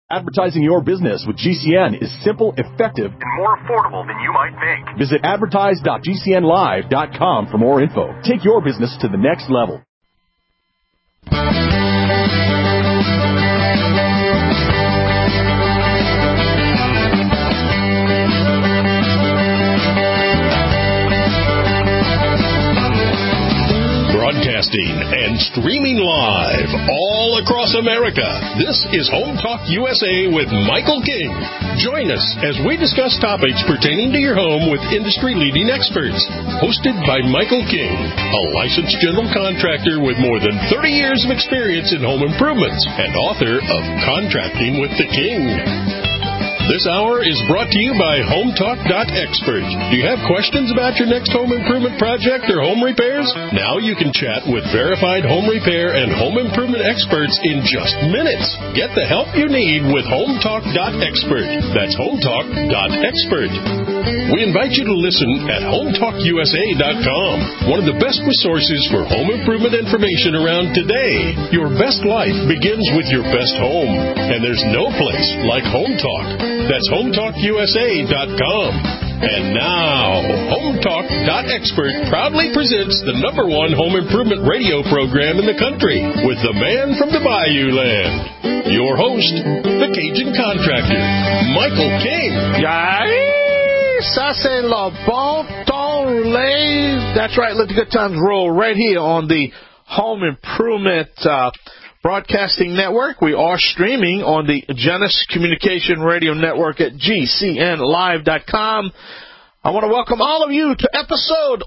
Advertising your business with GCN is simple, effective, and more affordable than you might think. Visit advertise.gcnlive.com for more info. Take your business to the next level. Broadcasting and streaming live all across America. This is Home Talk USA with Michael King. Join us as we discuss topics pertaining to your home with industry-leading experts. Hosted by Michael King, a licensed general contractor with more than 30 years of experience in home improvements and author of Contracting with the King. This hour is brought to you by HomeTalk.expert. Do you have questions about your next home improvement project or home repairs? Now you can chat with verified home repair and home improvement experts in just minutes. Get the help you need with HomeTalk.expert. That's HomeTalk.expert. We invite you to listen at HomeTalkUSA.com, one of the best resources for home improvement information around today. Your best life begins with your best home, and there's no place like Home Talk. That's HomeTalkUSA.com. And now, HomeTalk.expert proudly presents the #1 home improvement radio program in the country with the man from the Bayou Land, your host, the Cajun Contractor, Michael King. Ça c'est le bon temps roulé. That's right, let the good times roll right here on the Home Improvement Broadcasting Network. We are streaming on the Genesis Communication Radio Network at GCNlive.com. I want to welcome all of you to episode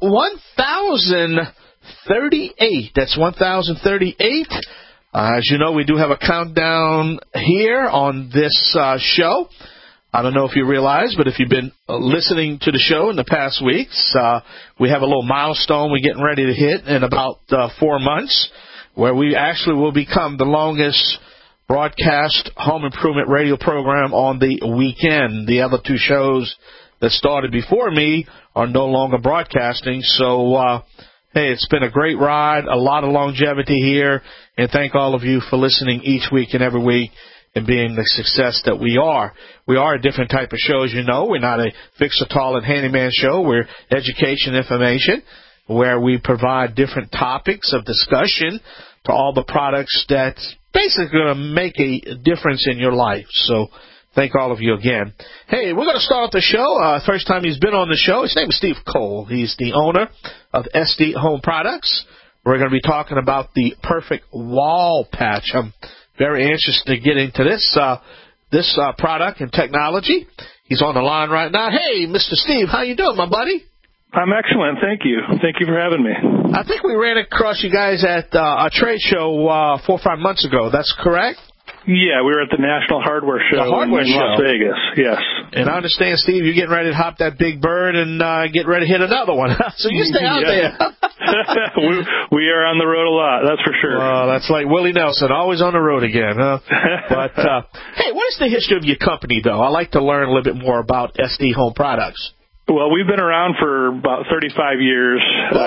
1038. That's 1038. As you know, we do have a countdown here on this show. I don't know if you realize, but if you've been listening to the show in the past weeks, we have a little milestone we're getting ready to hit in about 4 months, where we actually will become the longest broadcast home improvement radio program on the weekend. The other two shows that started before me are no longer broadcasting. So, hey, it's been a great ride, a lot of longevity here, and thank all of you for listening each week and every week and being the success that we are. We are a different type of show, as you know. We're not a fix-a-tall and handyman show. We're education information, where we provide different topics of discussion to all the products that's basically going to make a difference in your life. So thank all of you again. Hey, we're going to start the show. First time he's been on the show. His name is Steve Cole. He's the owner of SD Home Products. We're going to be talking about the perfect wall patch. I'm very interested to get into this product and technology. He's on the line right now. Hey, Mr. Steve, how you doing, my buddy? I'm excellent. Thank you. Thank you for having me. I think we ran across you guys at a trade show 4 or 5 months ago. That's correct? Yeah, we were at the National Hardware Show in Las Vegas. Yes. And I understand, Steve, you're getting ready to hop that big bird and get ready to hit another one. So you stay out there. we are on the road a lot, that's for sure. That's like Willie Nelson, always on the road again. Huh? But, hey, what is the history of your company, though? I'd like to learn a little bit more about SD Home Products. Well, we've been around for about 35 years.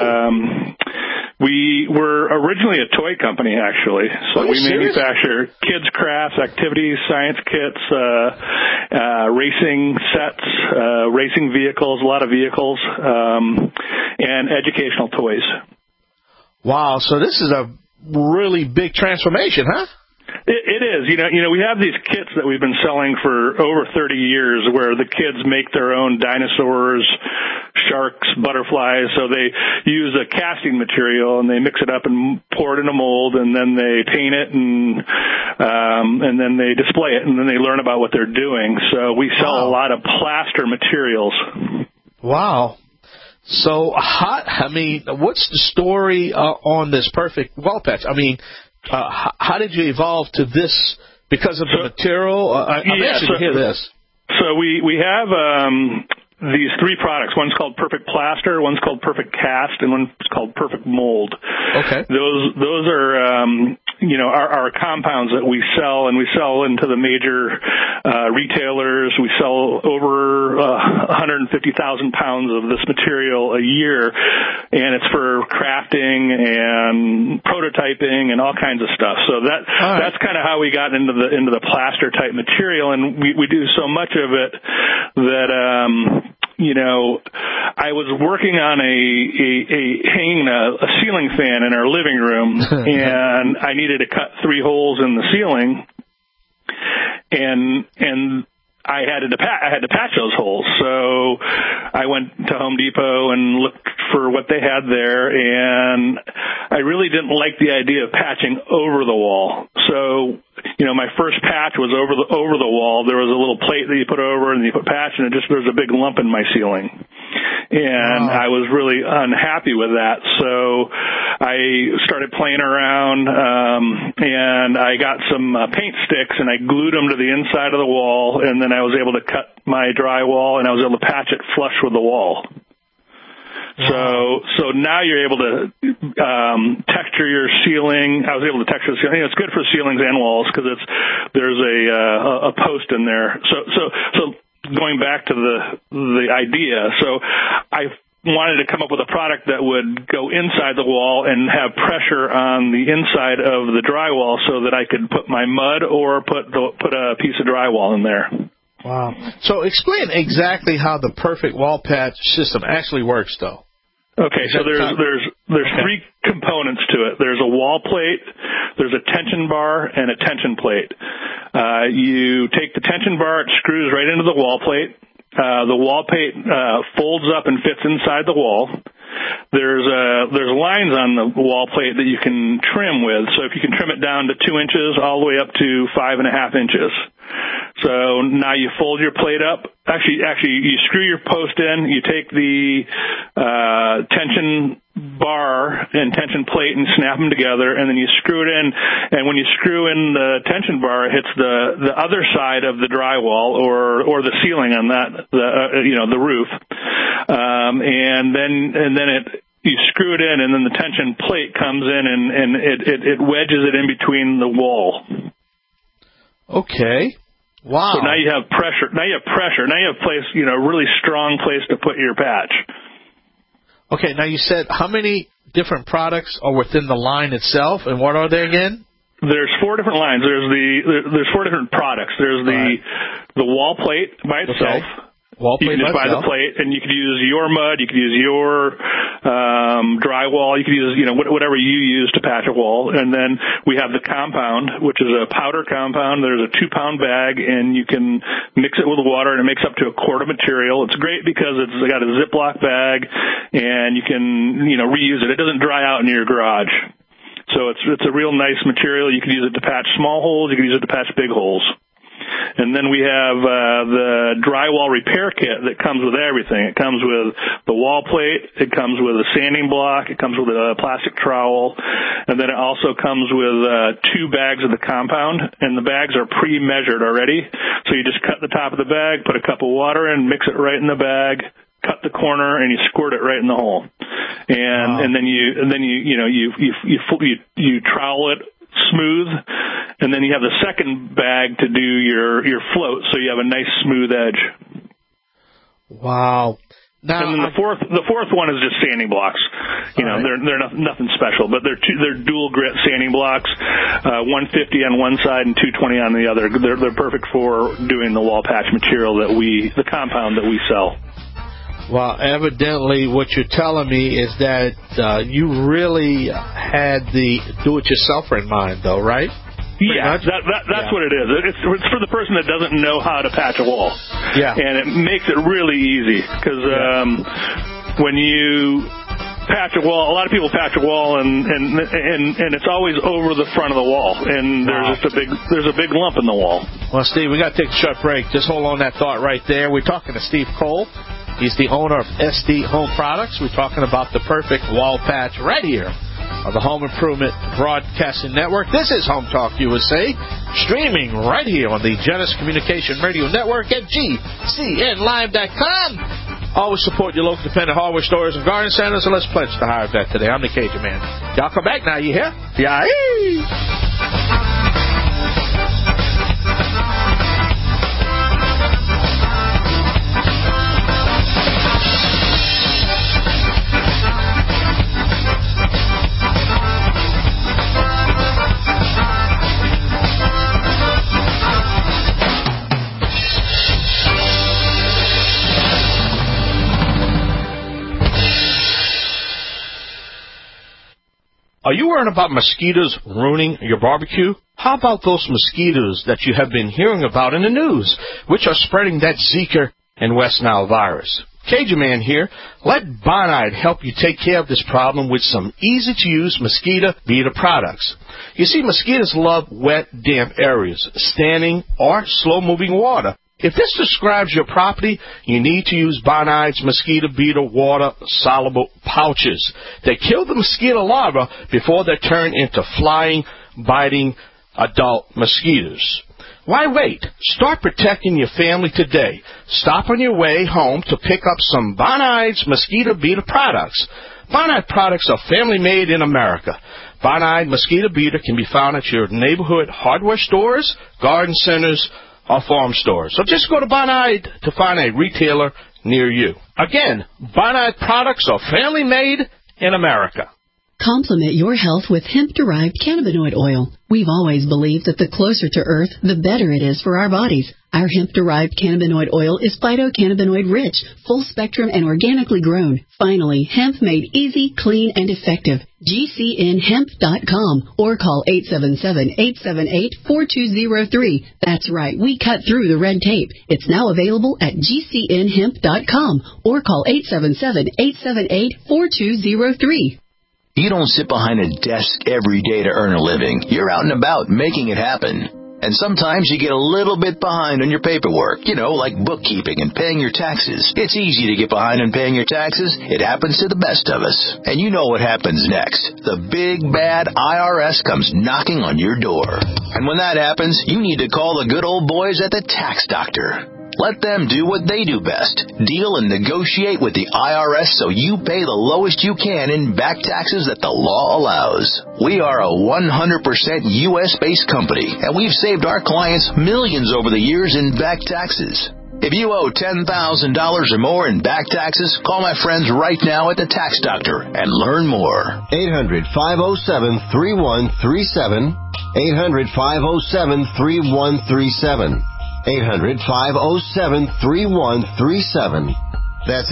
We were originally a toy company, actually. So we manufacture kids' crafts, activities, science kits, racing sets, racing vehicles, a lot of vehicles, and educational toys. Wow, so this is a really big transformation, huh? It is. You know, we have these kits that we've been selling for over 30 years where the kids make their own dinosaurs, sharks, butterflies. So they use a casting material and they mix it up and pour it in a mold, and then they paint it and then they display it, and then they learn about what they're doing. So we sell a lot of plaster materials. Wow. So, what's the story on this perfect wall patch? I mean, how did you evolve to this? Because of the material? I'm anxious to hear this. So we have these 3 products. One's called Perfect Plaster, one's called Perfect Cast, and one's called Perfect Mold. Okay. Those are our compounds that we sell, and we sell into the major retailers. We sell over 150,000 pounds of this material a year, and it's for crafting and prototyping and all kinds of stuff. So that's kind of how we got into the plaster type material, and we do so much of it that I was working on hanging a ceiling fan in our living room, and I needed to cut 3 holes in the ceiling, and I had to patch those holes. So I went to Home Depot and looked for what they had there, and I really didn't like the idea of patching over the wall. So, my first patch was over the wall. There was a little plate that you put over, and you put patch, and there was a big lump in my ceiling. And I was really unhappy with that. So I started playing around, and I got some paint sticks, and I glued them to the inside of the wall, and then I was able to cut my drywall, and I was able to patch it flush with the wall. So now you're able to texture your ceiling. I was able to texture the ceiling. It's good for ceilings and walls because there's a post in there. So going back to the idea, so I wanted to come up with a product that would go inside the wall and have pressure on the inside of the drywall so that I could put my mud or put a piece of drywall in there. Wow. So explain exactly how the Perfect Wall Patch system actually works, though. Okay, so there's 3 components to it. There's a wall plate, there's a tension bar, and a tension plate. You take the tension bar, it screws right into the wall plate. The wall plate folds up and fits inside the wall. There's lines on the wall plate that you can trim with. So if you can trim it down to 2 inches all the way up to 5.5 inches. So now you fold your plate up. Actually, you screw your post in. You take the tension bar and tension plate and snap them together, and then you screw it in. And when you screw in the tension bar, it hits the other side of the drywall or the ceiling on the roof. And then you screw it in, and then the tension plate comes in and it wedges it in between the wall. Okay. Wow. So now you have pressure. Now you have place, really strong place to put your patch. Okay. Now you said how many different products are within the line itself, and what are they again? There's 4 different lines. There's 4 different products. There's the wall plate by itself. Okay. Wall plate you can just buy the plate, and you could use your mud, you could use your drywall, you could use whatever you use to patch a wall. And then we have the compound, which is a powder compound. There's a 2-pound bag, and you can mix it with water, and it makes up to a quart of material. It's great because it's got a Ziploc bag, and you can reuse it. It doesn't dry out in your garage. So it's a real nice material. You can use it to patch small holes. You can use it to patch big holes. And then we have the drywall repair kit that comes with everything. It comes with the wall plate. It comes with a sanding block. It comes with a plastic trowel. And then it also comes with 2 bags of the compound. And the bags are pre-measured already. So you just cut the top of the bag, put a cup of water in, mix it right in the bag, cut the corner, and you squirt it right in the hole. And then you trowel it smooth, and then you have the second bag to do your float, so you have a nice smooth edge. Wow! Now, and then the fourth one is just sanding blocks. They're nothing special, but they're dual grit sanding blocks, 150 on one side and 220 on the other. They're perfect for doing the wall patch material the compound that we sell. Well, evidently what you're telling me is that you really had the do-it-yourselfer in mind, though, right? Yeah, that's what it is. It's for the person that doesn't know how to patch a wall. Yeah. And it makes it really easy because when you patch a wall, a lot of people patch a wall and it's always over the front of the wall, and there's a big lump in the wall. Well, Steve, we got to take a short break. Just hold on that thought right there. We're talking to Steve Cole. He's the owner of SD Home Products. We're talking about the Perfect Wall Patch right here on the Home Improvement Broadcasting Network. This is Home Talk USA, streaming right here on the Genesis Communication Radio Network at GCNlive.com. Always support your local dependent hardware stores and garden centers, and let's pledge to higher vet today. I'm the Cajun Man. Y'all come back now, you hear? Yeah. Are you worried about mosquitoes ruining your barbecue? How about those mosquitoes that you have been hearing about in the news, which are spreading that Zika and West Nile virus? Cajun Man here. Let Bonide help you take care of this problem with some easy-to-use mosquito beater products. You see, mosquitoes love wet, damp areas, standing or slow-moving water. If this describes your property, you need to use Bonide's mosquito beater water-soluble pouches. They kill the mosquito larvae before they turn into flying, biting adult mosquitoes. Why wait? Start protecting your family today. Stop on your way home to pick up some Bonide's mosquito beater products. Bonide products are family-made in America. Bonide mosquito beater can be found at your neighborhood hardware stores, garden centers, or farm stores. So just go to Bonide to find a retailer near you. Again, Bonide products are family-made in America. Complement your health with hemp-derived cannabinoid oil. We've always believed that the closer to Earth, the better it is for our bodies. Our hemp-derived cannabinoid oil is phytocannabinoid-rich, full-spectrum, and organically grown. Finally, hemp made easy, clean, and effective. GCNhemp.com or call 877-878-4203. That's right, we cut through the red tape. It's now available at GCNhemp.com or call 877-878-4203. You don't sit behind a desk every day to earn a living. You're out and about making it happen. And sometimes you get a little bit behind on your paperwork, like bookkeeping and paying your taxes. It's easy to get behind on paying your taxes. It happens to the best of us. And you know what happens next. The big, bad IRS comes knocking on your door. And when that happens, you need to call the good old boys at the Tax Doctor. Let them do what they do best. Deal and negotiate with the IRS so you pay the lowest you can in back taxes that the law allows. We are a 100% U.S.-based company, and we've saved our clients millions over the years in back taxes. If you owe $10,000 or more in back taxes, call my friends right now at the Tax Doctor and learn more. 800-507-3137. 800-507-3137. 800-507-3137. That's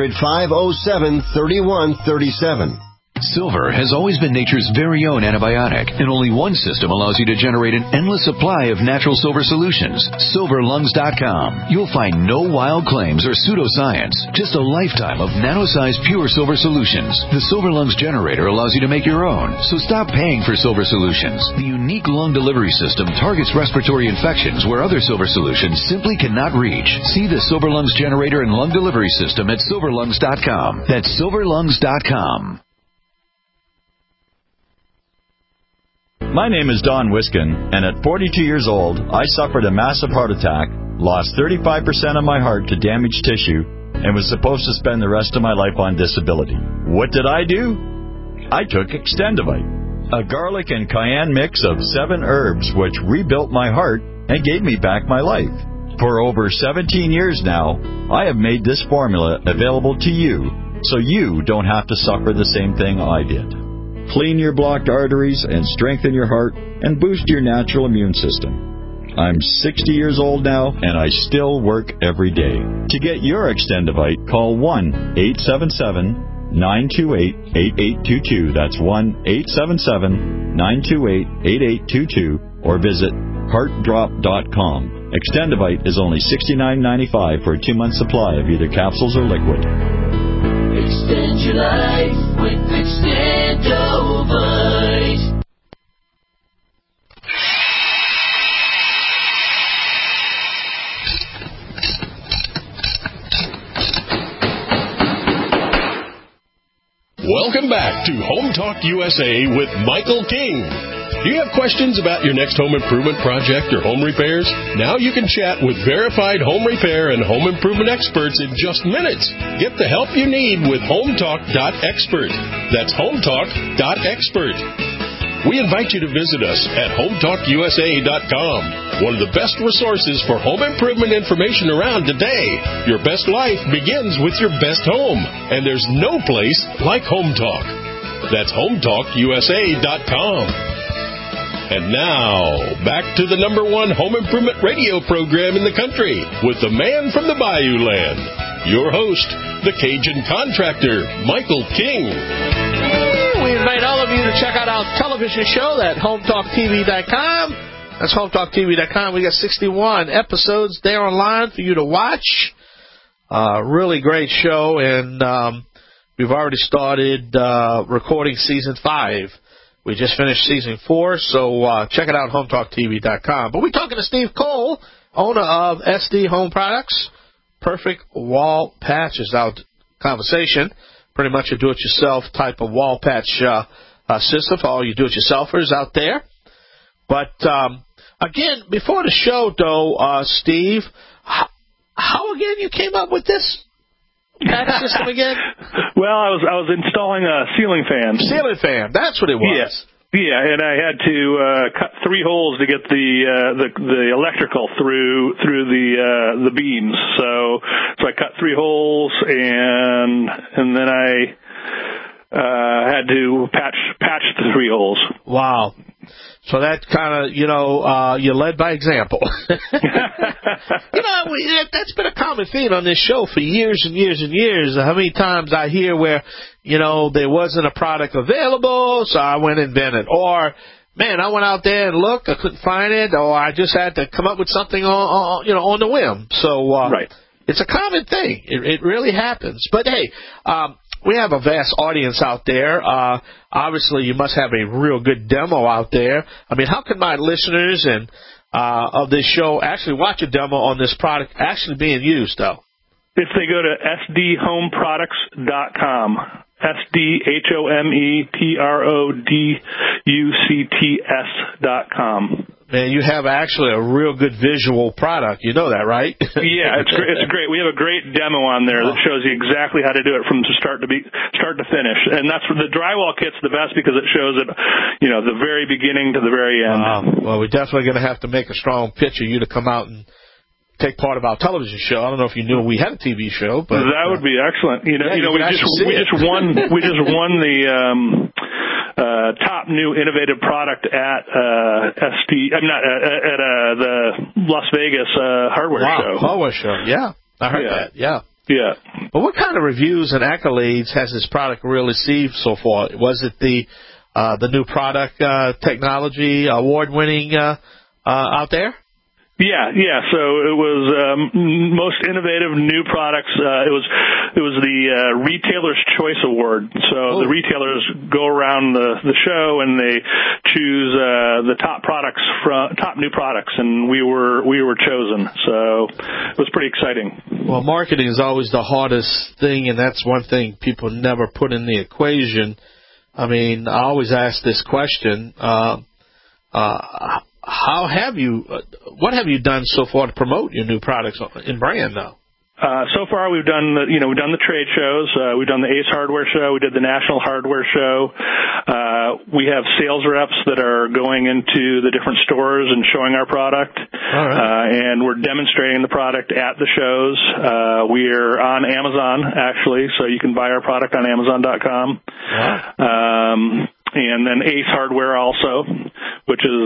800-507-3137. Silver has always been nature's very own antibiotic, and only one system allows you to generate an endless supply of natural silver solutions. SilverLungs.com. You'll find no wild claims or pseudoscience, just a lifetime of nano-sized pure silver solutions. The Silver Lungs generator allows you to make your own, so stop paying for silver solutions. The unique lung delivery system targets respiratory infections where other silver solutions simply cannot reach. See the Silver Lungs generator and lung delivery system at SilverLungs.com. That's SilverLungs.com. My name is Don Wiskin, and at 42 years old, I suffered a massive heart attack, lost 35% of my heart to damaged tissue, and was supposed to spend the rest of my life on disability. What did I do? I took Extendivite, a garlic and cayenne mix of 7 herbs which rebuilt my heart and gave me back my life. For over 17 years now, I have made this formula available to you, so you don't have to suffer the same thing I did. Clean your blocked arteries and strengthen your heart and boost your natural immune system. I'm 60 years old now, and I still work every day. To get your Extendivite, call 1-877-928-8822. That's 1-877-928-8822, or visit heartdrop.com. Extendivite is only $69.95 for a 2-month supply of either capsules or liquid. Extend your life with Extendovite. Welcome back to Home Talk USA with Michael King. Do you have questions about your next home improvement project or home repairs? Now you can chat with verified home repair and home improvement experts in just minutes. Get the help you need with HomeTalk.expert. That's HomeTalk.expert. We invite you to visit us at HomeTalkUSA.com, one of the best resources for home improvement information around today. Your best life begins with your best home, and there's no place like Home Talk. That's HomeTalkUSA.com. And now, back to the #1 home improvement radio program in the country with the man from the Bayou Land, your host, the Cajun contractor, Michael King. we invite all of you to check out our television show at HomeTalkTV.com. That's HomeTalkTV.com. We got 61 episodes there online for you to watch. Really great show, and we've already started recording Season 5. We just finished Season 4, so check it out, HomeTalkTV.com. But we're talking to Steve Cole, owner of SD Home Products. Perfect wall patches out conversation. Pretty much a do-it-yourself type of wall patch system for all you do-it-yourselfers out there. But, again, before the show, though, Steve, how again you came up with this patch system again? Well, I was installing a ceiling fan. Ceiling fan, that's what it was. Yes. Yeah, and I had to cut 3 holes to get the electrical through the beams. So I cut 3 holes, and then I had to patch the 3 holes. Wow. So that kind of, you led by example. That's been a common theme on this show for years and years and years. How many times I hear where, there wasn't a product available, so I went and invented. Or, man, I went out there and looked, I couldn't find it, or I just had to come up with something on the whim. So, right. It's a common thing. It really happens. But, hey, we have a vast audience out there. Obviously, you must have a real good demo out there. I mean, how can my listeners and of this show actually watch a demo on this product actually being used, though? If they go to sdhomeproducts.com, sdhomeproducts.com. Man, you have actually a real good visual product. You know that, right? Yeah, it's great. We have a great demo on there that shows you exactly how to do it from start to finish. And that's for the drywall kit's the best because it shows it, the very beginning to the very end. Wow. Well, we're definitely going to have to make a strong pitch of you to come out and take part of our television show. I don't know if you knew we had a TV show, but that would be excellent. We just won the top new innovative product at the Las Vegas hardware show. Hardware show, yeah, I heard that. Yeah. But what kind of reviews and accolades has this product really received so far? Was it the new product technology award-winning out there? Yeah. So it was most innovative new products. It was the Retailer's Choice Award. So the retailers go around the show and they choose the top new products, and we were chosen. So it was pretty exciting. Well, marketing is always the hardest thing, and that's one thing people never put in the equation. I mean, I always ask this question. What have you done so far to promote your new products in brand, though? So far, we've done the trade shows. We've done the Ace Hardware Show. We did the National Hardware Show. We have sales reps that are going into the different stores and showing our product. All right. And we're demonstrating the product at the shows. We're on Amazon, actually, so you can buy our product on Amazon.com. Wow. And then Ace Hardware also, which is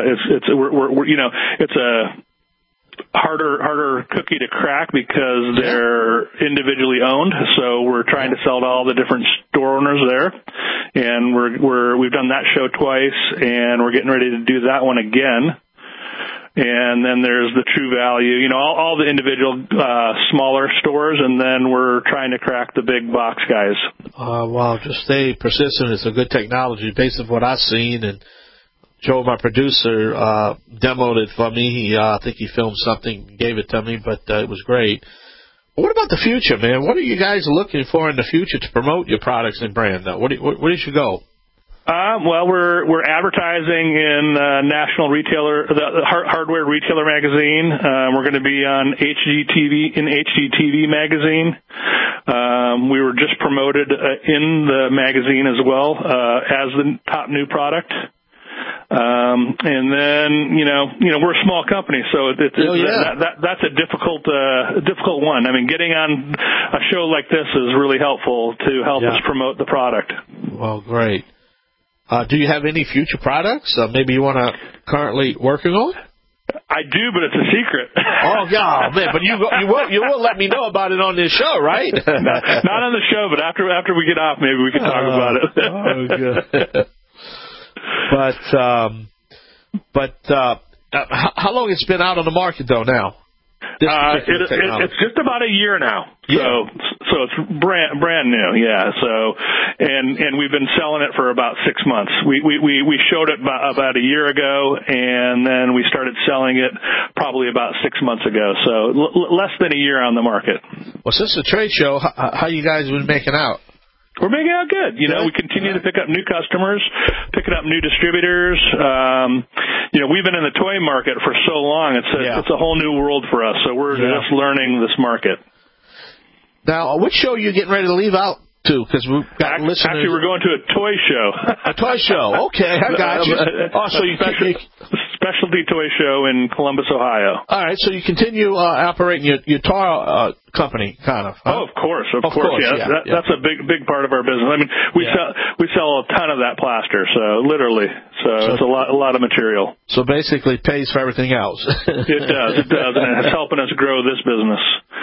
it's a harder cookie to crack because they're individually owned. So we're trying to sell to all the different store owners there, and we've done that show twice, and we're getting ready to do that one again. And then there's the True Value, all the individual smaller stores, and then we're trying to crack the big box guys. Well, just stay persistent. It's a good technology based on what I've seen. And Joe, my producer, demoed it for me. I think he filmed something, gave it to me, but it was great. What about the future, man? What are you guys looking for in the future to promote your products and brand, though? Where did you go? Well, we're advertising in National Retailer, the Hardware Retailer magazine. We're going to be on HGTV magazine. We were just promoted in the magazine as well as the top new product. And then we're a small company, so that's a difficult one. I mean, getting on a show like this is really helpful to help us promote the product. Well, great. Do you have any future products maybe you want to currently working on? I do, but it's a secret. Oh, God, man! But you will let me know about it on this show, right? Not on the show, but after we get off, maybe we can talk about it. But how long it's been out on the market though now? It's just about a year now. So it's brand new. Yeah. So, and we've been selling it for about 6 months. We showed it about a year ago, and then we started selling it probably about 6 months ago. So less than a year on the market. Well, since the trade show, how you guys been making out? We're making out good. We continue to pick up new customers, picking up new distributors. We've been in the toy market for so long. It's a whole new world for us. So we're just learning this market. Now, which show are you getting ready to leave out to? Because we've got listeners. Actually, we're going to a toy show. A toy show. Okay, I got you. So you specialty toy show in Columbus, Ohio. All right, so you continue operating your toy company, kind of. Huh? Oh, of course. Yeah. That's a big part of our business. I mean, we sell a ton of that plaster, so literally. So it's a lot of material. So basically, it pays for everything else. It does, and it's helping us grow this business.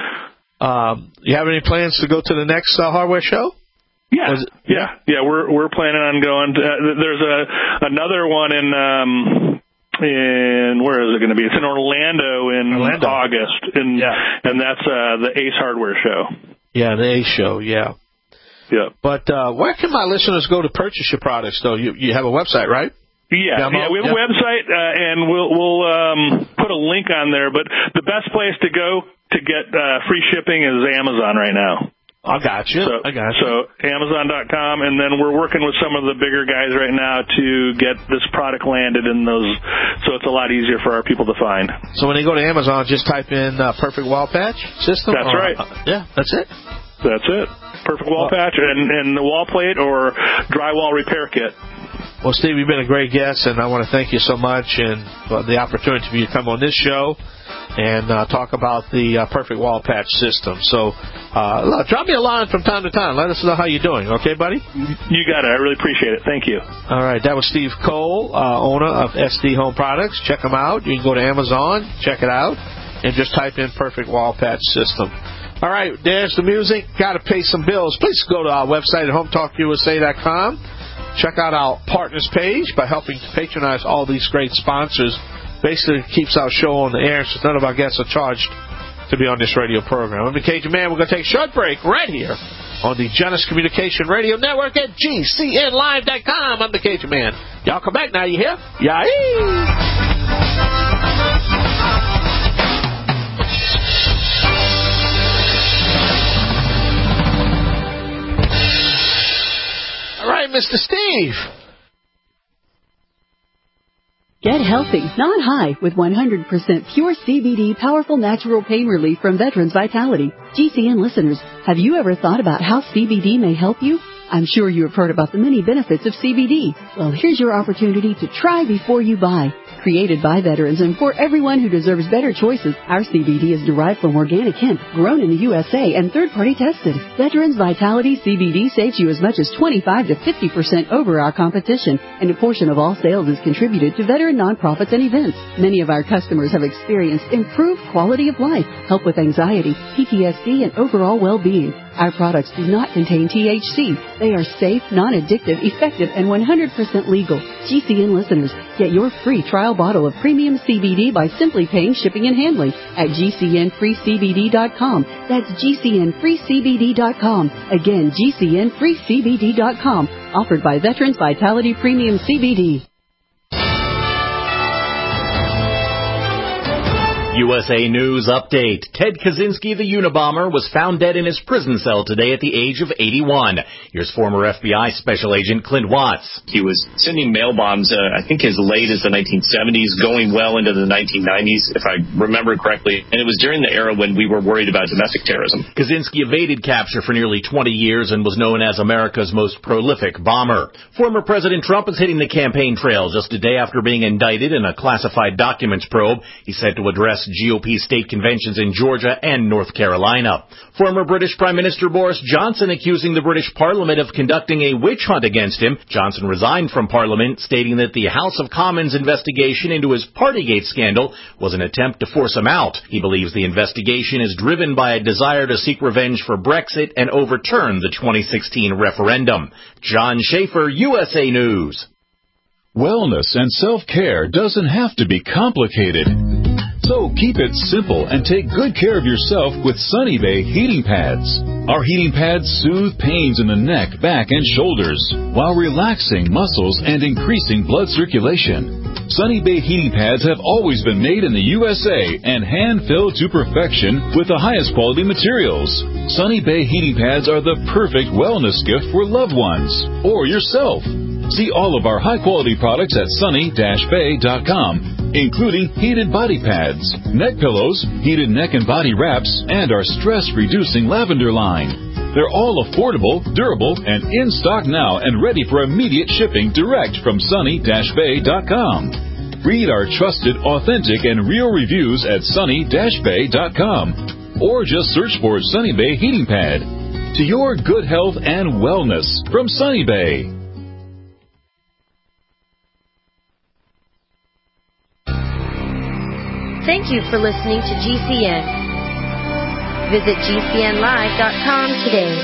You have any plans to go to the next hardware show? Yeah. We're planning on going. There's another one in where is it going to be? It's in Orlando in August, and that's the Ace Hardware Show. Yeah, the Ace Show. Yeah. But where can my listeners go to purchase your products? Though you have a website, right? Yeah, we have a website, and we'll put a link on there. But the best place to go to get free shipping is Amazon right now. I got you. So Amazon.com, and then we're working with some of the bigger guys right now to get this product landed in those, so it's a lot easier for our people to find. So when they go to Amazon, just type in Perfect Wall Patch System? That's right. That's it? That's it. Perfect Wall Patch and the wall plate or drywall repair kit. Well, Steve, you've been a great guest, and I want to thank you so much and for the opportunity for you to come on this show and talk about the Perfect Wall Patch System. So drop me a line from time to time. Let us know how you're doing. Okay, buddy? You got it. I really appreciate it. Thank you. All right. That was Steve Cole, owner of SD Home Products. Check him out. You can go to Amazon, check it out, and just type in Perfect Wall Patch System. All right. There's the music. Got to pay some bills. Please go to our website at HometalkUSA.com. Check out our partners page by helping to patronize all these great sponsors. Basically, it keeps our show on the air since none of our guests are charged to be on this radio program. I'm the Cajun Man. We're going to take a short break right here on the Genesis Communication Radio Network at GCNlive.com. I'm the Cajun Man. Y'all come back now, you hear? Yahee! All right, Mr. Steve. Get healthy, not high, with 100% pure CBD powerful natural pain relief from Veterans Vitality. GCN listeners, have you ever thought about how CBD may help you? I'm sure you have heard about the many benefits of CBD. Well, here's your opportunity to try before you buy. Created by veterans and for everyone who deserves better choices, our CBD is derived from organic hemp, grown in the USA and third-party tested. Veterans Vitality CBD saves you as much as 25 to 50% over our competition, and a portion of all sales is contributed to veteran nonprofits and events. Many of our customers have experienced improved quality of life, help with anxiety, PTSD, and overall well-being. Our products do not contain THC. They are safe, non-addictive, effective, and 100% legal. GCN listeners, get your free trial bottle of premium CBD by simply paying shipping and handling at GCNFreeCBD.com. That's GCNFreeCBD.com. Again, GCNFreeCBD.com. Offered by Veterans Vitality Premium CBD. USA News Update. Ted Kaczynski, the Unabomber, was found dead in his prison cell today at the age of 81. Here's former FBI Special Agent Clint Watts. He was sending mail bombs, I think as late as the 1970s, going well into the 1990s, if I remember correctly. And it was during the era when we were worried about domestic terrorism. Kaczynski evaded capture for nearly 20 years and was known as America's most prolific bomber. Former President Trump is hitting the campaign trail just a day after being indicted in a classified documents probe. He's set to address U.S. GOP state conventions in Georgia and North Carolina. Former British Prime Minister Boris Johnson accusing the British Parliament of conducting a witch hunt against him. Johnson resigned from Parliament, stating that the House of Commons investigation into his Partygate scandal was an attempt to force him out. He believes the investigation is driven by a desire to seek revenge for Brexit and overturn the 2016 referendum. John Schaefer, USA News. Wellness and self-care doesn't have to be complicated. So keep it simple and take good care of yourself with Sunny Bay heating pads. Our heating pads soothe pains in the neck, back, and shoulders while relaxing muscles and increasing blood circulation. Sunny Bay heating pads have always been made in the USA and hand-filled to perfection with the highest quality materials. Sunny Bay heating pads are the perfect wellness gift for loved ones or yourself. See all of our high-quality products at sunny-bay.com, including heated body pads, neck pillows, heated neck and body wraps, and our stress-reducing lavender line. They're all affordable, durable, and in stock now and ready for immediate shipping direct from sunny-bay.com. Read our trusted, authentic, and real reviews at sunny-bay.com, or just search for Sunny Bay Heating Pad. To your good health and wellness from Sunny Bay. Thank you for listening to GCN. Visit GCNlive.com today.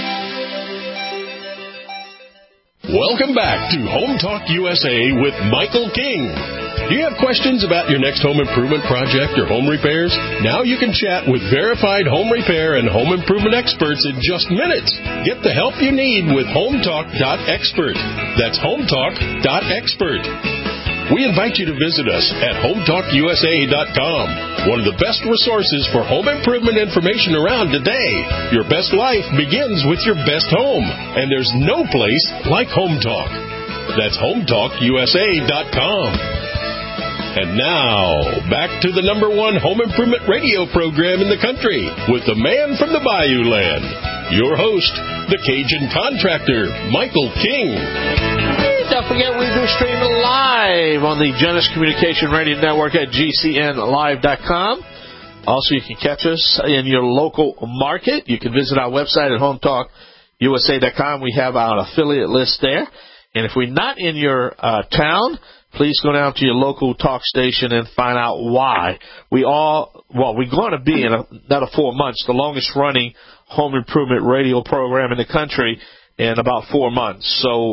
Welcome back to Home Talk USA with Michael King. Do you have questions about your next home improvement project or home repairs? Now you can chat with verified home repair and home improvement experts in just minutes. Get the help you need with HomeTalk.expert. That's HomeTalk.expert. We invite you to visit us at HomeTalkUSA.com, one of the best resources for home improvement information around today. Your best life begins with your best home, and there's no place like Home Talk. That's HomeTalkUSA.com. And now, back to the #1 home improvement radio program in the country with the man from the Bayou Land, your host, the Cajun contractor, Michael King. Don't forget, we do stream live on the Genesis Communication Radio Network at GCNlive.com. Also, you can catch us in your local market. You can visit our website at HomeTalkUSA.com. We have our affiliate list there. And if we're not in your town, please go down to your local talk station and find out why. We're going to be in another 4 months, the longest running home improvement radio program in the country in about 4 months. So,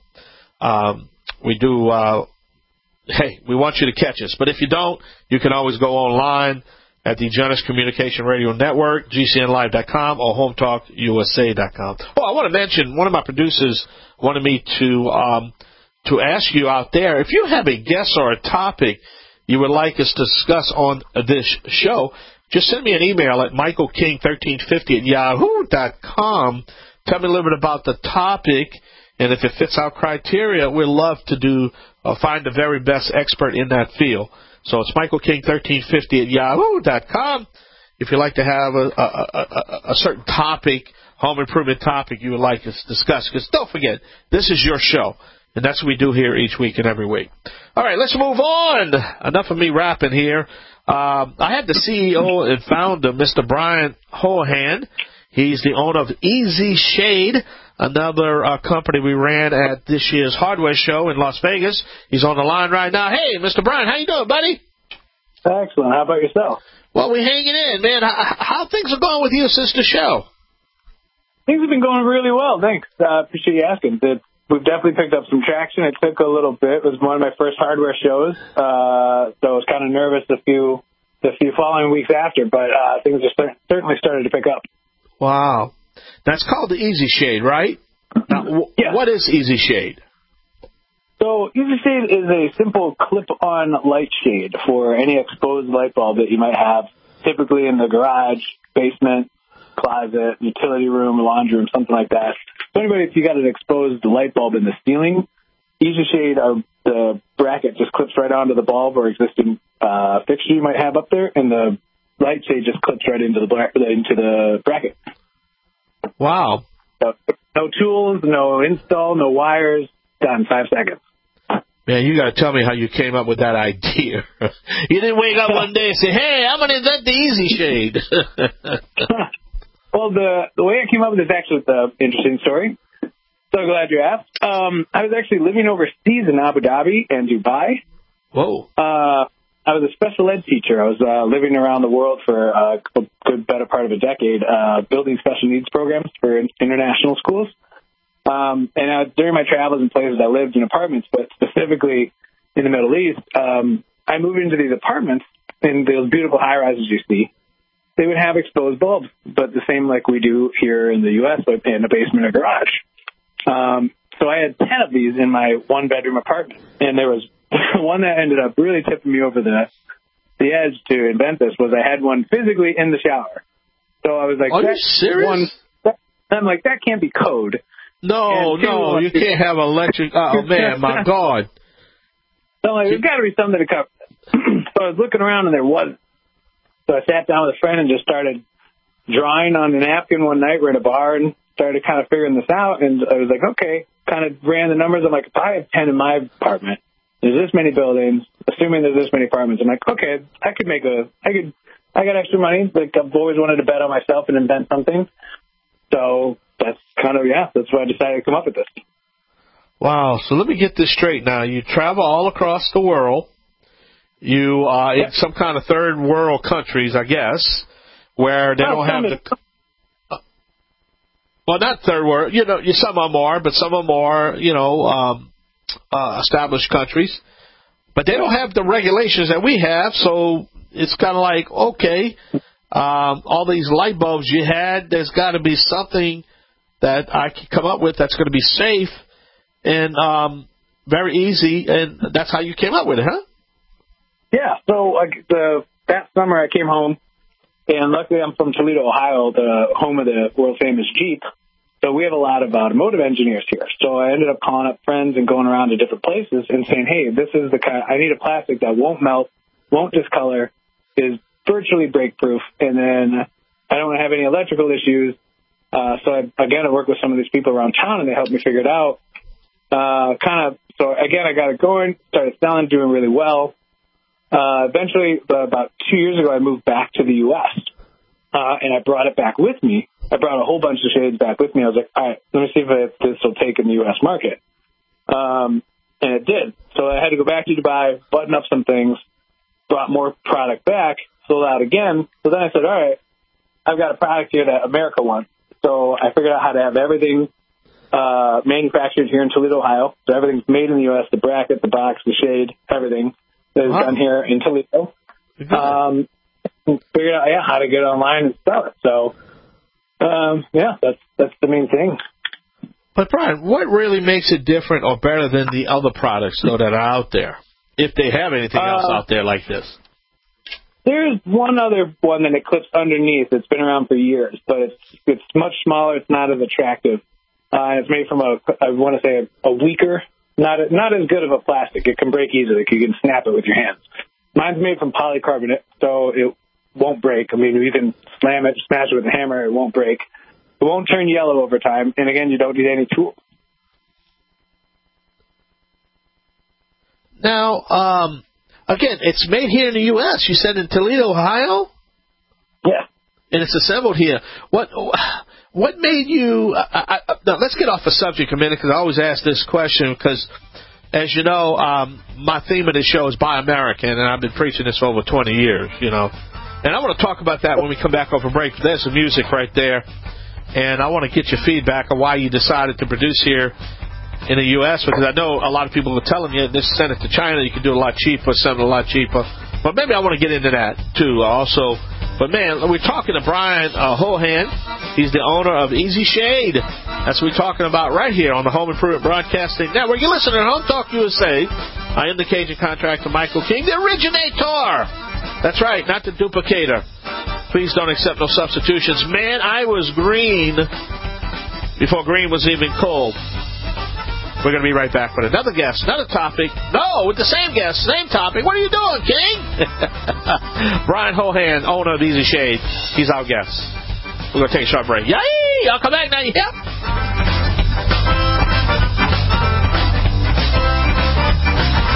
we want you to catch us. But if you don't, you can always go online at the Genesis Communication Radio Network, GCNlive.com, or HomeTalkUSA.com. Oh, I want to mention, one of my producers wanted me to ask you out there, if you have a guest or a topic you would like us to discuss on this show, just send me an email at michaelking1350@yahoo.com. Tell me a little bit about the topic. And if it fits our criteria, we'd love to find the very best expert in that field. So it's michaelking1350@yahoo.com. If you'd like to have a certain topic, home improvement topic you would like us to discuss. Because don't forget, this is your show. And that's what we do here each week and every week. All right, let's move on. Enough of me rapping here. I have the CEO and founder, Mr. Brian Hohan. He's the owner of Easy Shade, another company we ran at this year's hardware show in Las Vegas. He's on the line right now. Hey, Mr. Brian, how you doing, buddy? Excellent. How about yourself? Well, we're hanging in, man. How things are going with you since the show? Things have been going really well. Thanks. Appreciate you asking. We've definitely picked up some traction. It took a little bit. It was one of my first hardware shows, so I was kind of nervous the few following weeks after, but things are certainly started to pick up. Wow. That's called the Easy Shade, right? Now, yes. What is Easy Shade? So Easy Shade is a simple clip-on light shade for any exposed light bulb that you might have, typically in the garage, basement, closet, utility room, laundry room, something like that. So anybody, if you got an exposed light bulb in the ceiling, Easy Shade, the bracket just clips right onto the bulb or existing fixture you might have up there, and the light shade just clips right into the bracket. Wow. So, no tools, no install, no wires, done 5 seconds. Man, you got to tell me how you came up with that idea. You didn't wake up one day and say, hey, I'm going to invent the Easy Shade. Well, the way I came up with this actually is an interesting story. So glad you asked. I was actually living overseas in Abu Dhabi and Dubai. Whoa. I was a special ed teacher. I was living around the world for a good better part of a decade, building special needs programs for international schools. And during my travels in places, I lived in apartments, but specifically in the Middle East, I moved into these apartments in those beautiful high-rises you see. They would have exposed bulbs, but the same like we do here in the U.S., but in a basement or garage. So I had 10 of these in my one-bedroom apartment, and there was one that ended up really tipping me over the edge to invent this was I had one physically in the shower. So I was like, are you serious? I'm like, that can't be code. No, you can't have electric. Oh, man, my God. So like, there's got to be something to cover this. So I was looking around, and there wasn't. So I sat down with a friend and just started drawing on a napkin one night. We're in a bar and started kind of figuring this out. And I was like, okay, kind of ran the numbers. I'm like, if I have 10 in my apartment, there's this many buildings, assuming there's this many apartments. I'm like, okay, I got extra money. Like, I've always wanted to bet on myself and invent something. So that's that's why I decided to come up with this. Wow. So let me get this straight now. You travel all across the world. You are in some kind of third world countries, I guess, where they don't have the... Well, not third world. You know, some of them are, but some of them are, established countries. But they don't have the regulations that we have, so it's kind of like, okay, all these light bulbs you had, there's got to be something that I can come up with that's going to be safe and very easy, and that's how you came up with it, huh? Yeah, so that summer I came home, and luckily I'm from Toledo, Ohio, the home of the world-famous Jeep. So we have a lot of automotive engineers here. So I ended up calling up friends and going around to different places and saying, hey, this is the kind. I need a plastic that won't melt, won't discolor, is virtually break-proof, and then I don't want to have any electrical issues. So I worked with some of these people around town, and they helped me figure it out. So again, I got it going, started selling, doing really well. Eventually, about 2 years ago, I moved back to the U.S., and I brought it back with me. I brought a whole bunch of shades back with me. I was like, all right, let me see if this will take in the U.S. market. And it did. So I had to go back to Dubai, button up some things, brought more product back, sold out again. So then I said, all right, I've got a product here that America wants. So I figured out how to have everything manufactured here in Toledo, Ohio. So everything's made in the U.S., the bracket, the box, the shade, everything that is done here in Toledo. Figured out, how to get it online and sell it. So, that's the main thing. But, Brian, what really makes it different or better than the other products, though, that are out there, if they have anything else out there like this? There's one other one that it clips underneath. It's been around for years, but it's much smaller. It's not as attractive. It's made from a weaker, not as good of a plastic. It can break easily. You can snap it with your hands. Mine's made from polycarbonate, so it won't break. I mean, you can slam it, smash it with a hammer, it won't break. It won't turn yellow over time, and again, you don't need any tools. Now, again, it's made here in the U.S. You said in Toledo, Ohio? Yeah. And it's assembled here. What made you... now, let's get off the subject a minute, because I always ask this question, because, as you know, my theme of this show is Buy American, and I've been preaching this for over 20 years, And I want to talk about that when we come back off a break. There's some music right there. And I want to get your feedback on why you decided to produce here in the U.S., because I know a lot of people are telling you, just send it to China, you can do it a lot cheaper, send it a lot cheaper. But maybe I want to get into that, too, also. But, man, we're talking to Brian Hohan. He's the owner of Easy Shade. That's what we're talking about right here on the Home Improvement Broadcasting Network. You're listening to Home Talk USA. I am the Cajun contractor, Michael King, the originator. That's right, not the duplicator. Please don't accept no substitutions. Man, I was green before green was even cold. We're going to be right back with another guest, another topic. No, with the same guest, same topic. What are you doing, King? Brian Hohan, owner of Easy Shade. He's our guest. We're going to take a short break. Yay! I'll come back now. Yep.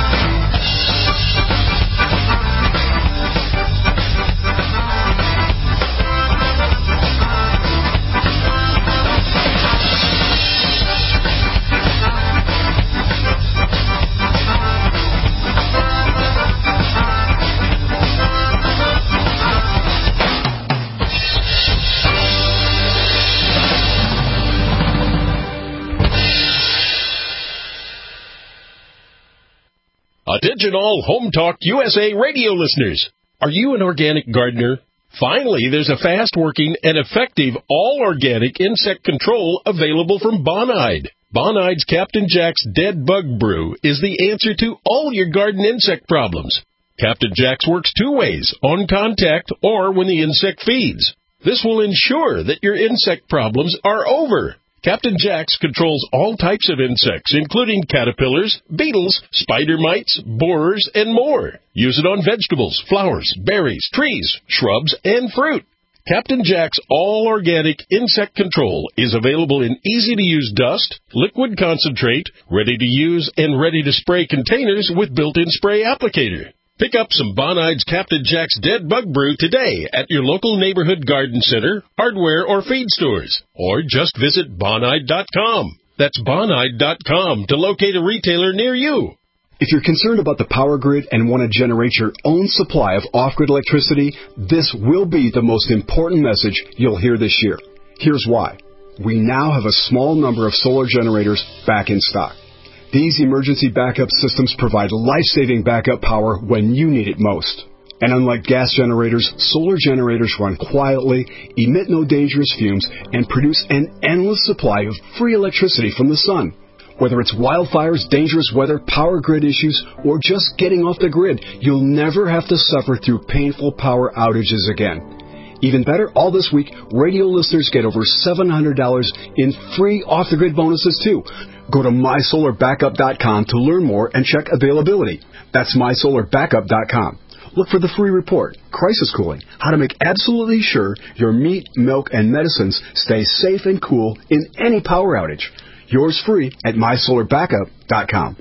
Attention all Home Talk USA radio listeners. Are you an organic gardener? Finally, there's a fast-working and effective all-organic insect control available from Bonide. Bonide's Captain Jack's Dead Bug Brew is the answer to all your garden insect problems. Captain Jack's works two ways, on contact or when the insect feeds. This will ensure that your insect problems are over. Captain Jack's controls all types of insects, including caterpillars, beetles, spider mites, borers, and more. Use it on vegetables, flowers, berries, trees, shrubs, and fruit. Captain Jack's all-organic insect control is available in easy-to-use dust, liquid concentrate, ready-to-use and ready-to-spray containers with built-in spray applicator. Pick up some Bonide's Captain Jack's Dead Bug Brew today at your local neighborhood garden center, hardware, or feed stores. Or just visit Bonide.com. That's Bonide.com to locate a retailer near you. If you're concerned about the power grid and want to generate your own supply of off-grid electricity, this will be the most important message you'll hear this year. Here's why. We now have a small number of solar generators back in stock. These emergency backup systems provide life-saving backup power when you need it most. And unlike gas generators, solar generators run quietly, emit no dangerous fumes, and produce an endless supply of free electricity from the sun. Whether it's wildfires, dangerous weather, power grid issues, or just getting off the grid, you'll never have to suffer through painful power outages again. Even better, all this week, radio listeners get over $700 in free off-the-grid bonuses, too. Go to MySolarBackup.com to learn more and check availability. That's MySolarBackup.com. Look for the free report, Crisis Cooling, how to make absolutely sure your meat, milk, and medicines stay safe and cool in any power outage. Yours free at MySolarBackup.com.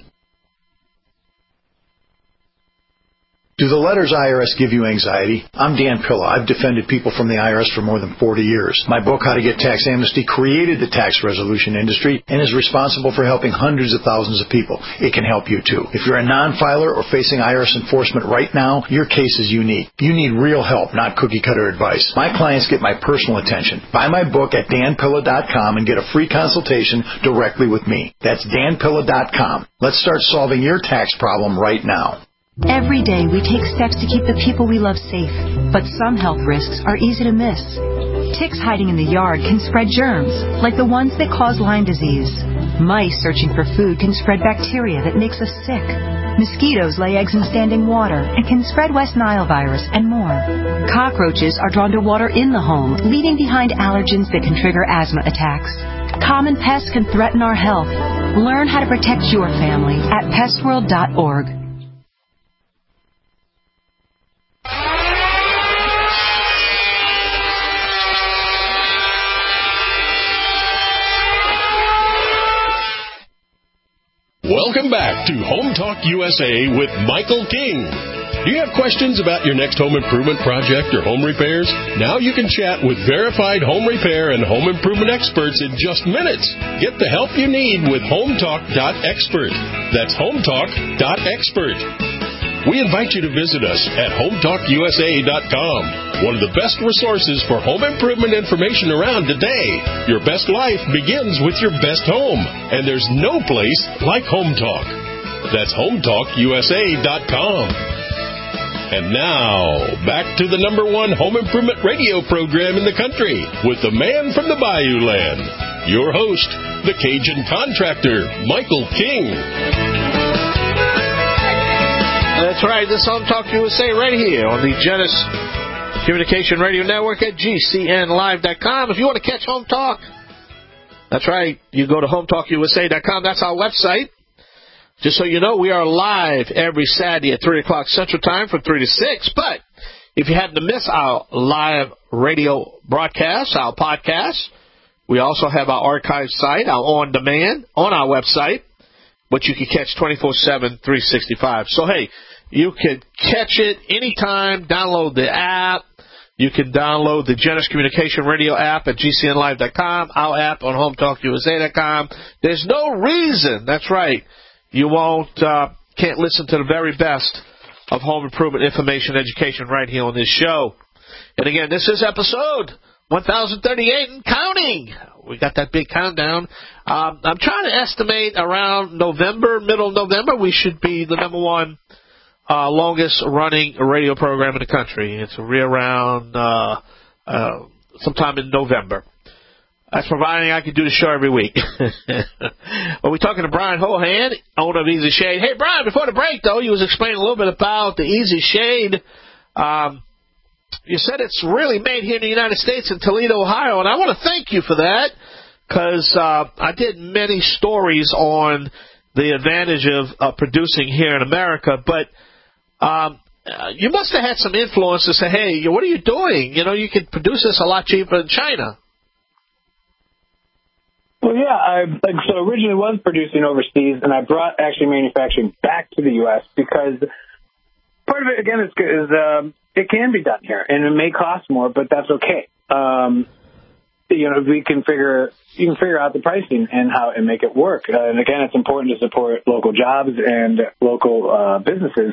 Do the letters IRS give you anxiety? I'm Dan Pilla. I've defended people from the IRS for more than 40 years. My book, How to Get Tax Amnesty, created the tax resolution industry and is responsible for helping hundreds of thousands of people. It can help you, too. If you're a non-filer or facing IRS enforcement right now, your case is unique. You need real help, not cookie-cutter advice. My clients get my personal attention. Buy my book at danpilla.com and get a free consultation directly with me. That's danpilla.com. Let's start solving your tax problem right now. Every day we take steps to keep the people we love safe, but some health risks are easy to miss. Ticks hiding in the yard can spread germs, like the ones that cause Lyme disease. Mice searching for food can spread bacteria that makes us sick. Mosquitoes lay eggs in standing water and can spread West Nile virus and more. Cockroaches are drawn to water in the home, leaving behind allergens that can trigger asthma attacks. Common pests can threaten our health. Learn how to protect your family at pestworld.org. Welcome back to Home Talk USA with Michael King. Do you have questions about your next home improvement project or home repairs? Now you can chat with verified home repair and home improvement experts in just minutes. Get the help you need with HomeTalk.expert. That's HomeTalk.expert. We invite you to visit us at HomeTalkUSA.com, one of the best resources for home improvement information around today. Your best life begins with your best home, and there's no place like Home Talk. That's HomeTalkUSA.com. And now, back to the #1 home improvement radio program in the country with the man from the Bayou Land, your host, the Cajun contractor, Michael King. That's right. This is Home Talk USA right here on the Genesis Communication Radio Network at GCNlive.com. If you want to catch Home Talk, that's right. You go to HomeTalkUSA.com. That's our website. Just so you know, we are live every Saturday at 3 o'clock Central Time from 3 to 6. But if you happen to miss our live radio broadcast, our podcast, we also have our archive site, our on-demand, on our website, but you can catch 24/7, 365. So, hey, you can catch it anytime. Download the app. You can download the Genesis Communication Radio app at GCNlive.com, our app on HomeTalkUSA.com. There's no reason, that's right, you can't listen to the very best of home improvement information education right here on this show. And again, this is episode 1,038 and counting. We got that big countdown. I'm trying to estimate around November, middle of November, we should be the number one longest running radio program in the country. It's around sometime in November. That's providing I can do the show every week. Well, we're talking to Brian Hohan, owner of Easy Shade. Hey, Brian, before the break, though, you was explaining a little bit about the Easy Shade. You said it's really made here in the United States in Toledo, Ohio, and I want to thank you for that because I did many stories on the advantage of producing here in America, but you must have had some influence to say, hey, what are you doing? You know, you could produce this a lot cheaper in China. Well, yeah, I originally was producing overseas, and I brought actually manufacturing back to the U.S. because part of it, again, is it can be done here, and it may cost more, but that's okay. You know, you can figure out the pricing and how and make it work. And again, it's important to support local jobs and local businesses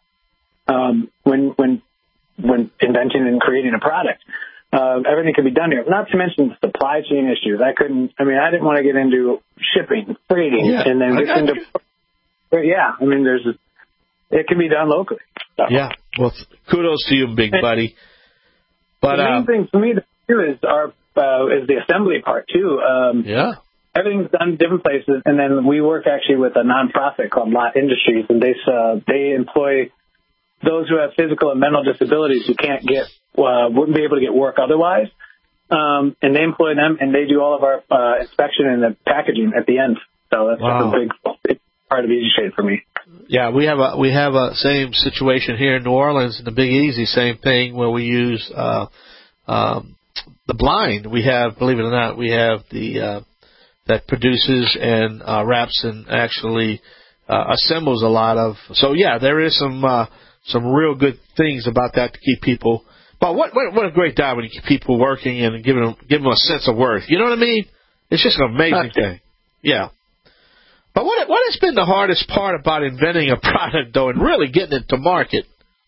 when inventing and creating a product. Everything can be done here. Not to mention supply chain issues. I didn't want to get into shipping, freighting, and then get into. Yeah, I mean, it can be done locally. So. Yeah. Well, kudos to you, big buddy. But the main thing for me too is the assembly part too. Yeah. Everything's done in different places, and then we work actually with a nonprofit called Lot Industries, and they employ those who have physical and mental disabilities who wouldn't be able to get work otherwise, and they employ them, and they do all of our inspection and the packaging at the end. So that's a big part of Easy Shade for me. Yeah, we have a same situation here in New Orleans, the Big Easy, same thing where we use the blind. We have, believe it or not, we have the that produces and wraps and actually assembles a lot of. So yeah, there is some real good things about that to keep people. But what a great job when you keep people working and give them a sense of worth. You know what I mean? It's just an amazing thing. Yeah. But what has been the hardest part about inventing a product, though, and really getting it to market?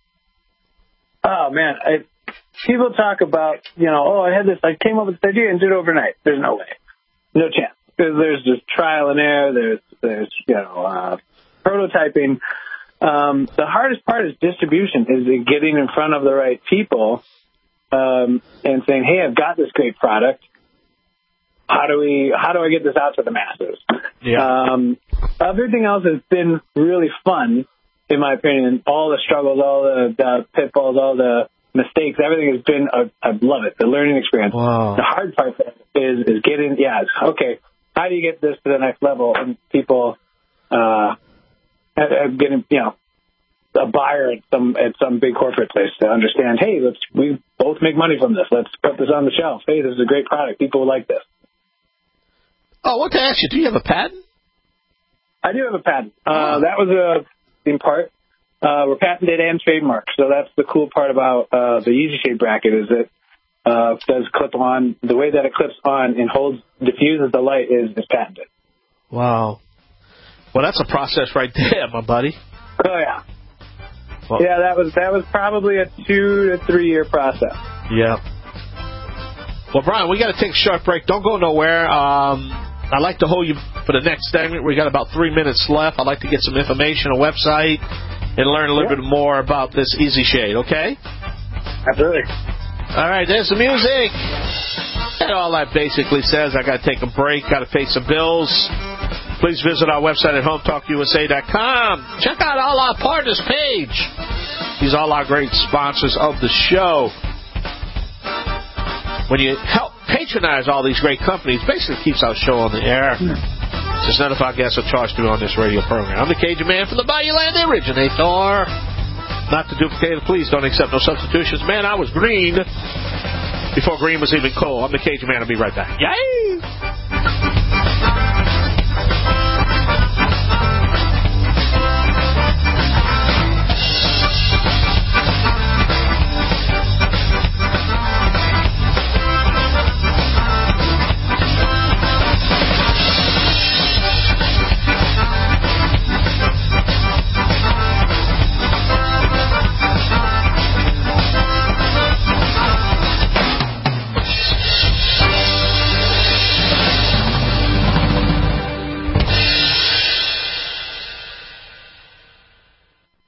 Oh, man. People talk about, I came up with this idea and did it overnight. There's no way. No chance. Because there's just trial and error. There's prototyping. The hardest part is distribution, is getting in front of the right people and saying, hey, I've got this great product. How do I get this out to the masses? Yeah. Everything else has been really fun, in my opinion. All the struggles, all the pitfalls, all the mistakes, everything has been, I love it, the learning experience. Wow. The hard part is getting, okay, how do you get this to the next level? And people getting, a buyer at some big corporate place to understand, hey, we both make money from this. Let's put this on the shelf. Hey, this is a great product. People will like this. Oh, I want to ask you, do you have a patent? I do have a patent. That was in part. We're patented and trademarked. So that's the cool part about the Easy Shade bracket is it does clip on. The way that it clips on and diffuses the light is patented. Wow. Well, that's a process right there, my buddy. Oh, yeah. Well, yeah, that was probably a 2 to 3 year process. Yeah. Well, Brian, we got to take a short break. Don't go nowhere. I'd like to hold you for the next segment. We got about 3 minutes left. I'd like to get some information, a website, and learn a little bit more about this Easy Shade, okay? Absolutely. All right, there's the music. And all that basically says I got to take a break, got to pay some bills. Please visit our website at HometalkUSA.com. Check out all our partners page. These are all our great sponsors of the show. When you help patronize all these great companies, basically keeps our show on the air. Just none of our guests are charged to be on this radio program. I'm the Cajun Man from the Bayou Land, the originator. Not to duplicate, please don't accept no substitutions. Man, I was green before green was even cool. I'm the Cajun Man. I'll be right back. Yay!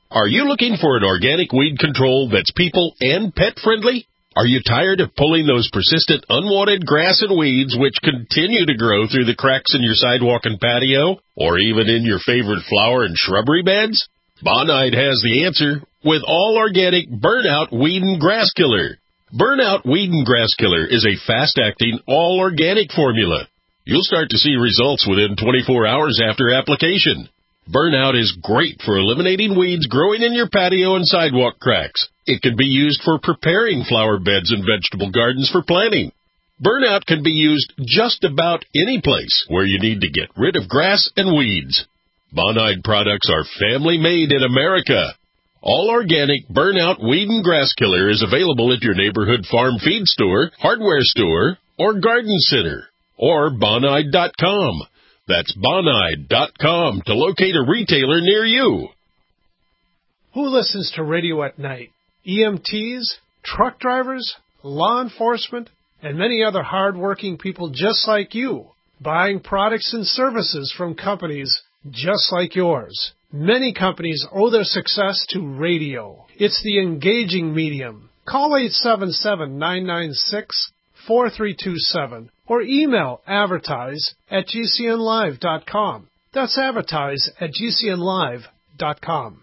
Are you looking for an organic weed control that's people and pet friendly? Are you tired of pulling those persistent unwanted grass and weeds which continue to grow through the cracks in your sidewalk and patio, or even in your favorite flower and shrubbery beds? Bonide has the answer with all organic Burnout Weed and Grass Killer. Burnout Weed and Grass Killer is a fast-acting, all-organic formula. You'll start to see results within 24 hours after application. Burnout is great for eliminating weeds growing in your patio and sidewalk cracks. It can be used for preparing flower beds and vegetable gardens for planting. Burnout can be used just about any place where you need to get rid of grass and weeds. Bonide products are family-made in America. All organic Burnout Weed and Grass Killer is available at your neighborhood farm feed store, hardware store, or garden center, or Bonide.com. That's Bonide.com to locate a retailer near you. Who listens to radio at night? EMTs, truck drivers, law enforcement, and many other hard-working people just like you, buying products and services from companies just like yours. Many companies owe their success to radio. It's the engaging medium. Call 877-996-4327 or email advertise@gcnlive.com. That's advertise@gcnlive.com.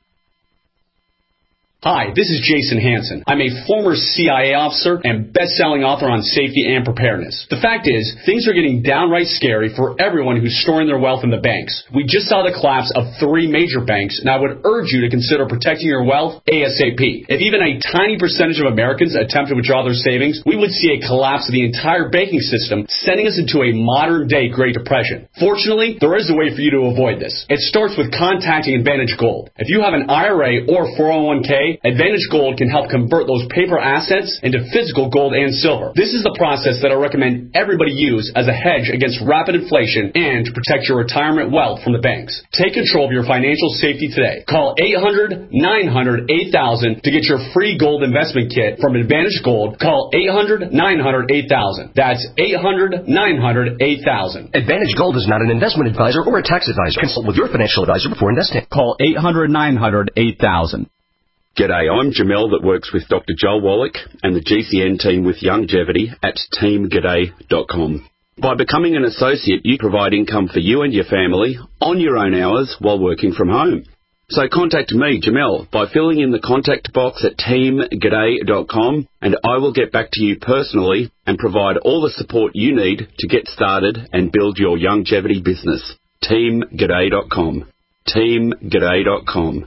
Hi, this is Jason Hansen. I'm a former CIA officer and best-selling author on safety and preparedness. The fact is, things are getting downright scary for everyone who's storing their wealth in the banks. We just saw the collapse of 3 major banks, and I would urge you to consider protecting your wealth ASAP. If even a tiny percentage of Americans attempt to withdraw their savings, we would see a collapse of the entire banking system, sending us into a modern-day Great Depression. Fortunately, there is a way for you to avoid this. It starts with contacting Advantage Gold. If you have an IRA or 401k, Advantage Gold can help convert those paper assets into physical gold and silver. This is the process that I recommend everybody use as a hedge against rapid inflation and to protect your retirement wealth from the banks. Take control of your financial safety today. Call 800-900-8000 to get your free gold investment kit from Advantage Gold. Call 800-900-8000. That's 800-900-8000. Advantage Gold is not an investment advisor or a tax advisor. Consult with your financial advisor before investing. Call 800-900-8000. G'day, I'm Jamel that works with Dr. Joel Wallach and the GCN team with Longevity at teamg'day.com. By becoming an associate, you provide income for you and your family on your own hours while working from home. So contact me, Jamel, by filling in the contact box at teamg'day.com, and I will get back to you personally and provide all the support you need to get started and build your longevity business. teamg'day.com. teamg'day.com.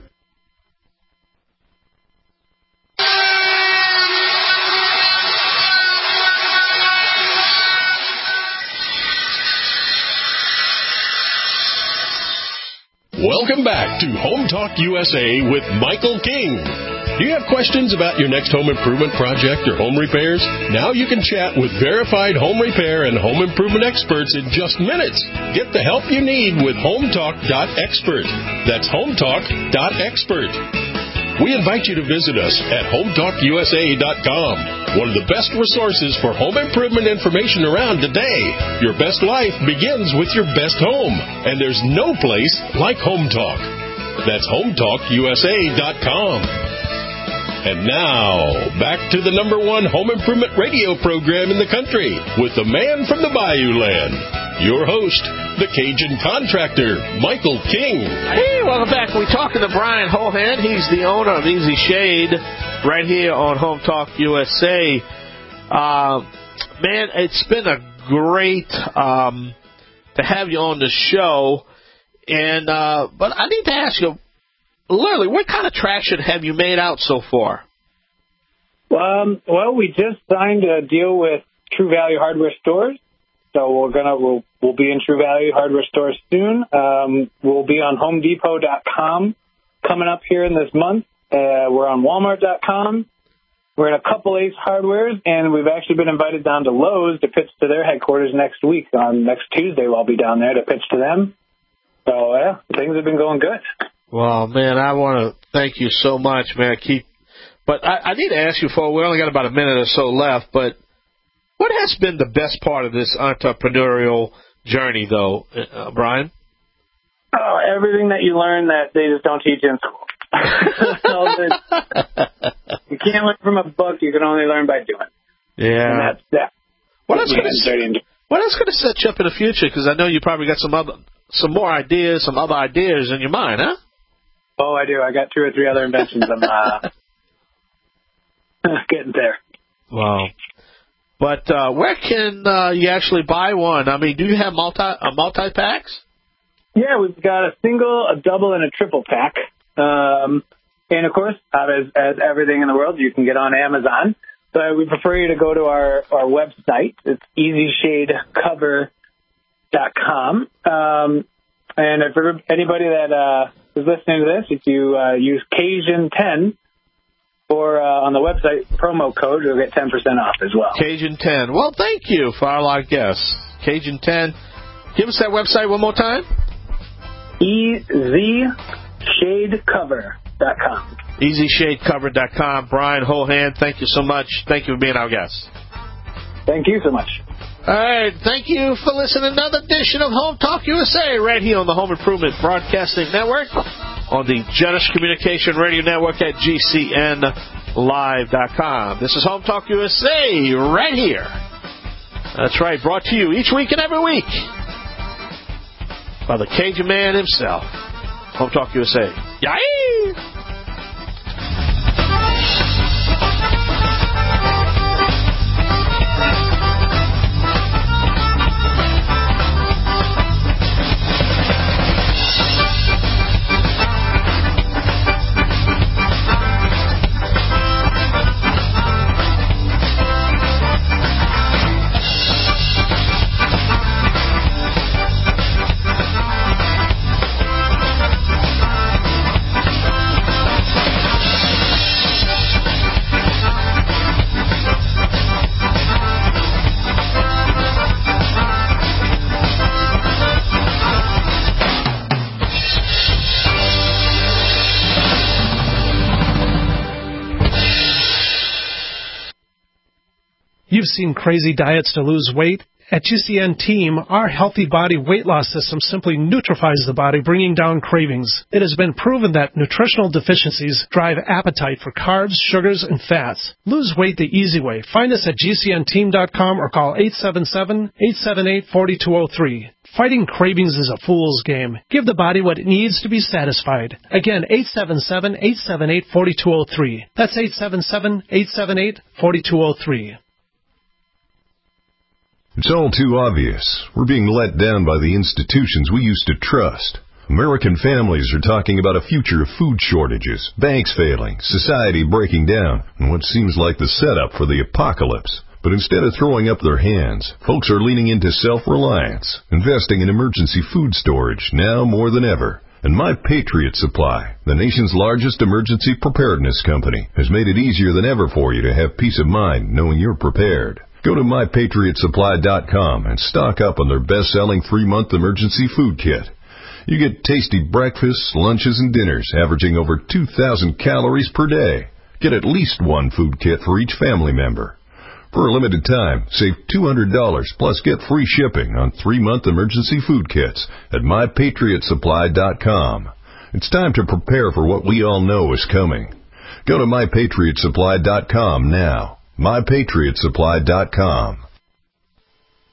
Welcome back to Home Talk USA with Michael King. Do you have questions about your next home improvement project or home repairs? Now you can chat with verified home repair and home improvement experts in just minutes. Get the help you need with HomeTalk.expert. That's HomeTalk.expert. We invite you to visit us at HomeTalkUSA.com, one of the best resources for home improvement information around today. Your best life begins with your best home, and there's no place like Home Talk. That's HomeTalkUSA.com. And now, back to the #1 home improvement radio program in the country with the man from the Bayou Land, your host, the Cajun contractor, Michael King. Hey, welcome back. We're talking to Brian Hohan. He's the owner of Easy Shade right here on Home Talk USA. Man, it's been a great to have you on the show. And but I need to ask you, literally, what kind of traction have you made out so far? Well, we just signed a deal with True Value Hardware Stores. So we'll be in True Value Hardware Stores soon. We'll be on HomeDepot.com coming up here in this month. We're on Walmart.com. We're in a couple Ace Hardwares, and we've actually been invited down to Lowe's to pitch to their headquarters next week. On next Tuesday, I'll be down there to pitch to them. So, yeah, things have been going good. Well, man, I want to thank you so much, man. But I need to ask you, we only got about a minute or so left, but what has been the best part of this entrepreneurial journey, though, Brian? Oh, everything that you learn that they just don't teach in school. You can't learn from a book. You can only learn by doing. Yeah. And that's that. Well, that's going to set you up in the future, because I know you probably got some other ideas in your mind, huh? Oh, I do. I got 2 or 3 other inventions. I'm getting there. Wow. But where can you actually buy one? I mean, do you have multi-packs? Yeah, we've got a single, a double, and a triple pack. And, of course, as everything in the world, you can get on Amazon. So we prefer you to go to our website. It's EasyShadeCover.com. And for anybody that is listening to this, if you use Cajun 10 or on the website promo code, you'll get 10% off as well. Cajun 10. Well, thank you for our guests. Cajun 10. Give us that website one more time. EasyShadeCover.com. EasyShadeCover.com. Brian Hohan, thank you so much. Thank you for being our guest. Thank you so much. All right. Thank you for listening to another edition of Home Talk USA right here on the Home Improvement Broadcasting Network, on the Generous Communication Radio Network at GCNlive.com. This is Home Talk USA right here. That's right. Brought to you each week and every week by the Cajun man himself. Home Talk USA. Yay! You've seen crazy diets to lose weight. At GCN Team, our healthy body weight loss system simply neutralizes the body, bringing down cravings. It has been proven that nutritional deficiencies drive appetite for carbs, sugars, and fats. Lose weight the easy way. Find us at GCNteam.com or call 877-878-4203. Fighting cravings is a fool's game. Give the body what it needs to be satisfied. Again, 877-878-4203. That's 877-878-4203. It's all too obvious. We're being let down by the institutions we used to trust. American families are talking about a future of food shortages, banks failing, society breaking down, and what seems like the setup for the apocalypse. But instead of throwing up their hands, folks are leaning into self-reliance, investing in emergency food storage now more than ever. And My Patriot Supply, the nation's largest emergency preparedness company, has made it easier than ever for you to have peace of mind knowing you're prepared. Go to MyPatriotSupply.com and stock up on their best-selling 3-month emergency food kit. You get tasty breakfasts, lunches, and dinners averaging over 2,000 calories per day. Get at least one food kit for each family member. For a limited time, save $200 plus get free shipping on 3-month emergency food kits at MyPatriotSupply.com. It's time to prepare for what we all know is coming. Go to MyPatriotSupply.com now. MyPatriotSupply.com.